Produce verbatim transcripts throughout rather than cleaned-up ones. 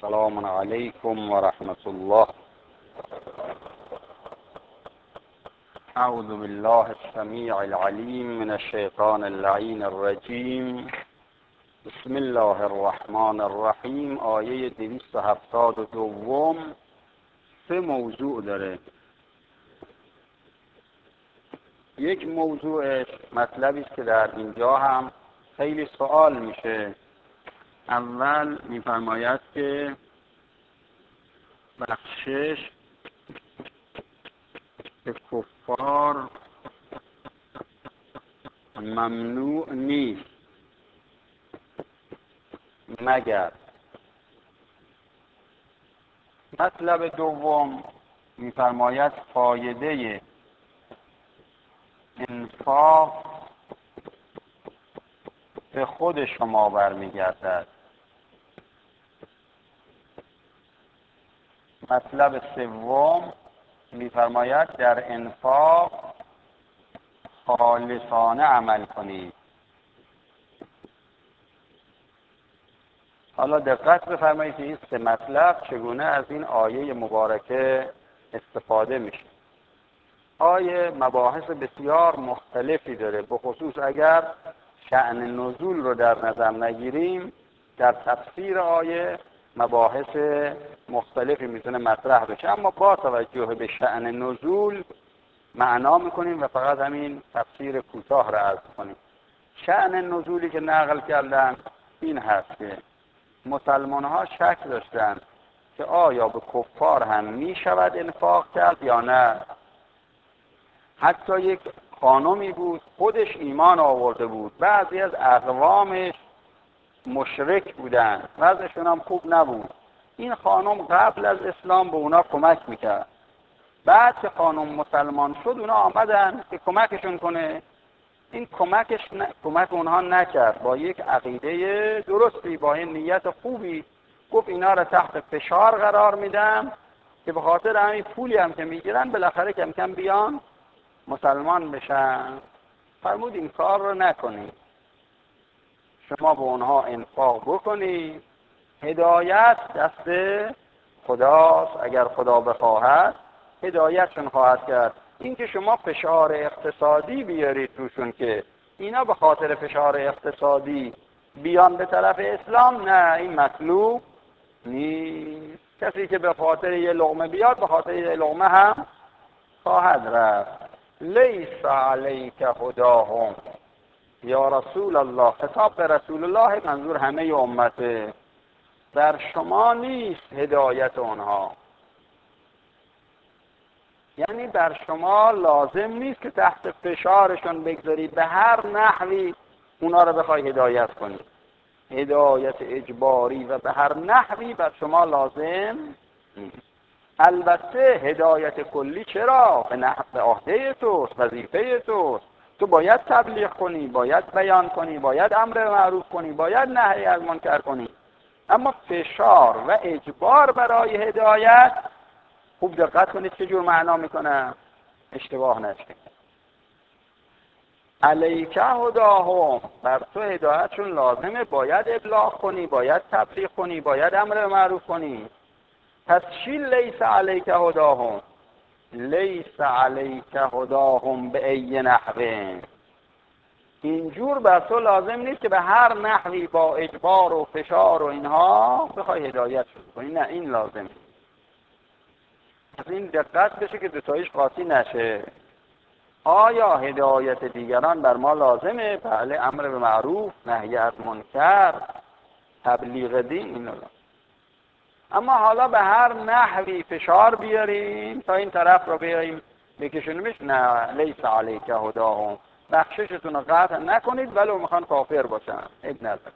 السلام علیکم و رحمت الله. اعوذ بالله السمیع العلیم من الشیطان اللعین الرجیم. بسم الله الرحمن الرحیم. آیه دویست و هفتاد و دوم سه موضوع داره. یک موضوع مطلبی است که در اینجا هم خیلی سوال میشه. اول میفرماید که بخشش به کفار ممنوع نیست مگر. مطلب دوم میفرماید فایده انفاق به خود شما برمیگردد. مطلب سوم میفرماید در انفاق خالصانه عمل کنید. حالا دقت بفرمایید که این سه مطلب چگونه از این آیه مبارکه استفاده میشه. آیه مباحث بسیار مختلفی داره، به خصوص اگر شأن نزول رو در نظر نگیریم در تفسیر آیه مباحث مختلفی میتونه مطرح بشه، اما با توجه به شأن نزول معنا میکنیم و فقط همین تفسیر کوتاه را عرض کنیم. شأن نزولی که نقل کردن این هست که مسلمان ها شک داشتن که آیا به کفار هم میشود انفاق کرد یا نه. حتی یک خانمی بود خودش ایمان آورده بود، بعضی از اقوامش مشرک بودن، وضعشون هم خوب نبود. این خانم قبل از اسلام به اونا کمک میکرد. بعد که خانم مسلمان شد اونا آمدن که کمکشون کنه. این کمکش ن... کمک اونها نکرد. با یک عقیده درستی، با این نیت خوبی گفت اینا را تحت فشار قرار میدم که به خاطر همین پولی هم که میگیرن بالاخره کم کم بیان مسلمان بشن. فرمود این کار رو نکنید، شما به اونها انفاق بکنید. هدایت دست خداست، اگر خدا بخواهد هدایتشون خواهد کرد. این که شما فشار اقتصادی بیارید روشون که اینا به خاطر فشار اقتصادی بیان به طرف اسلام، نه، این مطلوب نیست. کسی که به خاطر یه لقمه بیاد به خاطر یه لقمه هم خواهد رفت. لیس علیک هداهم یا رسول الله. خطاب به رسول الله، منظور همه امته. در شما نیست هدایت اونها، یعنی بر شما لازم نیست که تحت فشارشون بگذارید، به هر نحوی اونا رو بخوای هدایت کنید. هدایت اجباری و به هر نحوی بر شما لازم نیست. البته هدایت کلی چرا؟ به نحو عهده توست، وظیفه توست. تو باید تبلیغ کنی، باید بیان کنی، باید امر معروف کنی، باید نهی از منکر کنی. اما فشار و اجبار برای هدایت، خوب دقت کنید چه جور معنا میکنه، اشتباه نشه. علیک هداهم، بر تو هدایتشون لازمه، باید ابلاغ کنی، باید تبلیغ کنی، باید امر معروف کنی. پس چی لیس علیک هداهم؟ لیس علیک هداهم به ای نحوه. اینجور بر تو لازم نیست که به هر نحوی با اجبار و فشار و اینها بخوای هدایت شد کنی، نه، این لازم. از این دقت بشه که دوتایش قاطی نشه. آیا هدایت دیگران بر ما لازمه؟ بله، امر به معروف، نهی از منکر، تبلیغ دین، این لازم. اما حالا به هر نحوی فشار بیاریم تا این طرف رو بیاریم بکشونیمش، نه، لیس علیک هداهم، بخششتون رو قطع نکنید ولو میخوان کافر باشن، عیب نداره.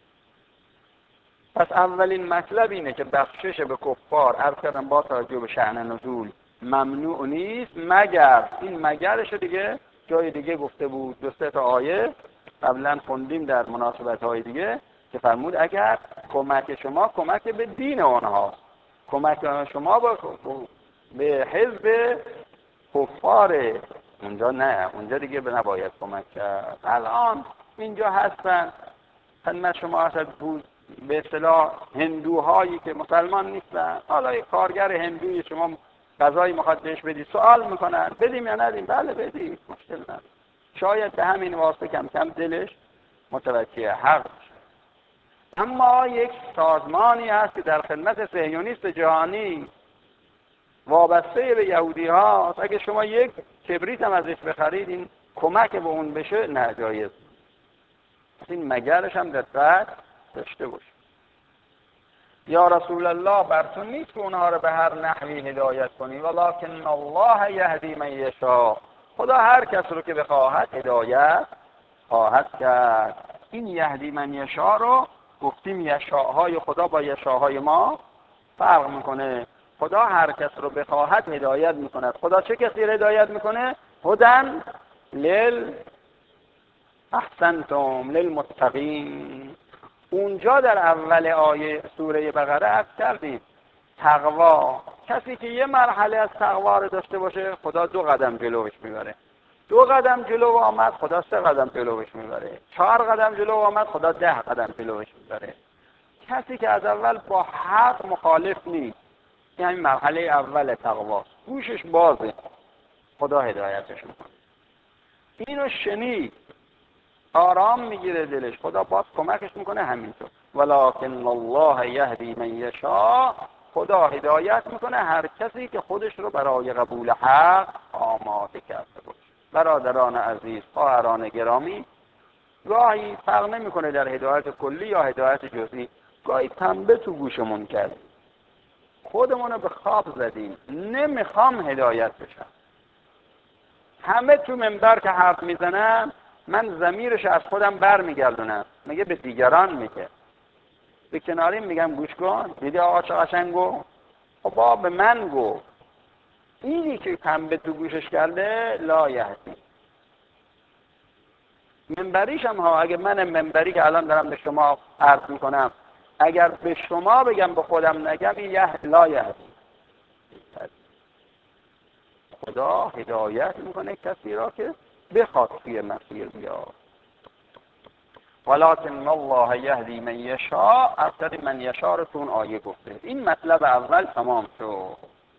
پس اولین مطلب اینه که بخشش به کفار، عرض کردم با توجه به شأن نزول، ممنوع نیست مگر. این مگرش دیگه جای دیگه گفته بود، دو سه تا آیه قبلا خوندیم در مناسبت های دیگه که فرمود اگر کمک شما کمک به دین آنها، کمک شما به, به حزب کفار، اونجا نه، اونجا دیگه به نباید کمک کرد. الان اینجا هستن خدمت شما هست بود به اصطلاح هندوهایی که مسلمان نیستن، حالا یک کارگر هندوی شما غذایی میخواد بهش بدی، سوال میکنن بدیم یا ندیم؟ بله بدیم، مشکل نداره. شاید به همین واسطه کم کم دلش متوجه حق شد. اما یک سازمانی هست که در خدمت صهیونیست جهانی وابسته به یهودی ها، اگه شما یک کبریت هم ازش بخرید این کمک به اون بشه ناجایز. این مگرش هم دقت داشته باشه. یا رسول الله بر تو نیست که اونها رو به هر نحوی هدایت کنی، ولکن الله یهدی من یشاء. خدا هر کس رو که بخواهد هدایت خواهد کرد. این یهدی من یشاء رو گفتیم یشاءهای خدا با یشاءهای ما فرق میکنه. خدا هر کس رو بخواهد هدایت میکند. خدا چه کسی رو هدایت میکنه؟ هدن لل احسنتم للمتقین. اونجا در اول آیه سوره بقره عرض کردیم تقوا، کسی که یه مرحله از تقوا رو داشته باشه خدا دو قدم جلوش میبره، دو قدم جلو آمد خدا سه قدم جلوش میبره، چهار قدم جلو آمد خدا ده قدم جلوش میبره. کسی که از اول با حق مخالف نیست، یعنی مرحله اول تقوا، گوشش بازه، خدا هدایتش میکنه. اینو شنید آرام میگیره دلش، خدا باز کمکش میکنه. همینطور ولکن الله یهدی من یشاء، خدا هدایت میکنه هر کسی که خودش رو برای قبول حق آماده کرده باشه. برادران عزیز، خواهران گرامی، گاهی فرق نمیکنه در هدایت کلی یا هدایت جزئی، گاهی پنبه تو گوشمون کرد، خودمون رو به خواب زدیم، نمیخوام هدایت بشم. همه تو منبر که حرف میزنن من ضمیرش از خودم بر میگردونم، میگه به دیگران میگه، به کناری میگم گوش کن، دیدی آقا چه قشنگ گفت؟ خب بابا به من گفت. اینی که پنبه تو گوشش کرده لا یهدی. منبریش هم ها، اگه من منبری که الان دارم به شما عرض میکنم اگر به شما بگم به خودم نگم، این یه لا یهدی. خدا هدایت میکنه کسی را که بخواد توی مسیر بیاد. ولکن الله یهدی من یشاء، اصلا من یشاء رو تو اون آیه گفته. این مطلب اول تمام شد.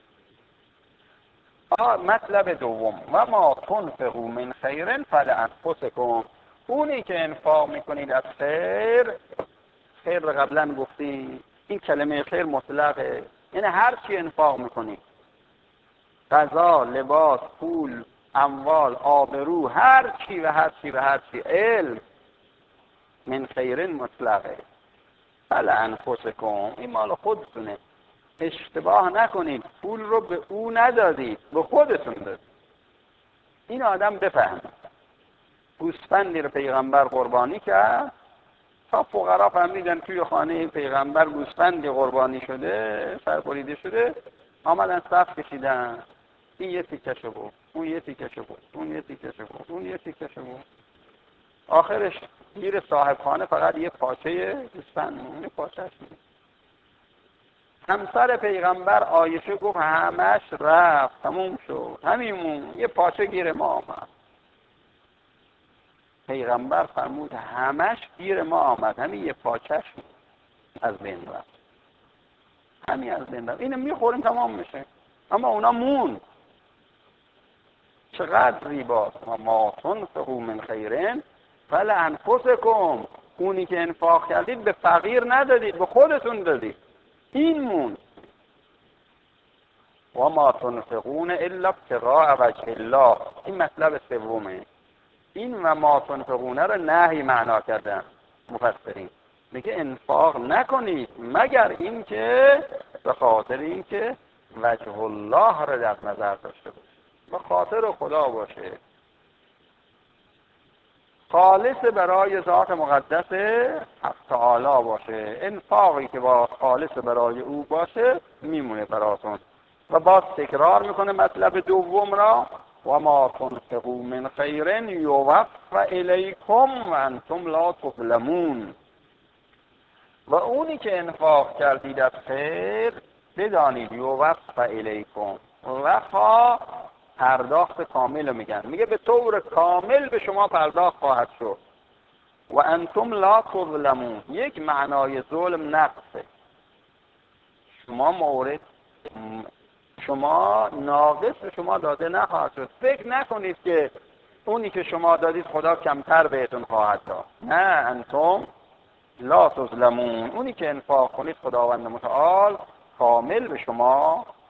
مطلب دوم، و ما تنفقوا من خیر فلانفسکم، اونی که انفاق میکنید از خیر، خیر رو قبلا گفتیم، این کلمه خیر مطلقه، یعنی هر چی انفاق میکنید، غذا، لباس، پول، اموال، آبرو، هر چی و هر چی و هر چی، علم، من خیرین مطلقه. فلانفسکم، این مال خودتونه، اشتباه نکنید، پول رو به او ندادید، به خودتون دادید. این آدم بفهم. گوسفندی رو پیغمبر قربانی کرد تا فقرا فهمیدن توی خانه پیغمبر گوسفندی قربانی شده، سربریده شده، آمدن صف کشیدن، این یه تیکشو بود، اون یه تیکشو بود، اون یه تیکشو بود، اون یه تیکشو بود. آخرش گیر صاحب خانه فقط یه پاچه گوسفند مون، یه پاچهش بود. همسر پیغمبر عایشه گفت همش رفت، تموم شد، همینمون یه پاچه گیر ما آمد. پیغمبر فرمود همش گیر ما آمد، همین یه پاچهش از بین رفت، همین از بین رفت. اینو میخوریم تمام میشه، اما اونا مون. چقدر ریباست. و ما تنفقوا من خیرین فلانفسکم، اونی که انفاق کردید به فقیر ندادید، به خودتون دادید، این مون. و ما تنفقون الا ابتغاء وجه الله، این مطلب سومه. این و ما تنفقونه رو نهی معنا کردن مفسرین، میگه انفاق نکنید مگر این که به خاطر این که وجه الله رو در نظر داشته باشه، به خاطر خدا باشه، خالص برای ذات مقدس حق تعالی باشه. انفاقی که با خالص برای او باشه میمونه براتون. و باز تکرار میکنه مطلب دوم را، و ما تنفقوا من خیر یوفى الیکم و انتم لا تظلمون. و اونی که انفاق کردید از خیر بدانید یوفى الیکم، وفا پرداخت کامل میگن، میگه به طور کامل به شما پرداخت خواهد شد. و انتم لا تظلمون. یک معنای ظلم نقصه. شما مورد شما ناقص به شما داده نخواهد شد. فکر نکنید که اونی که شما دادید خدا کمتر بهتون خواهد داد. نه، انتم لا تظلمون. اونی که انفاق کنید خداوند متعال کامل به شما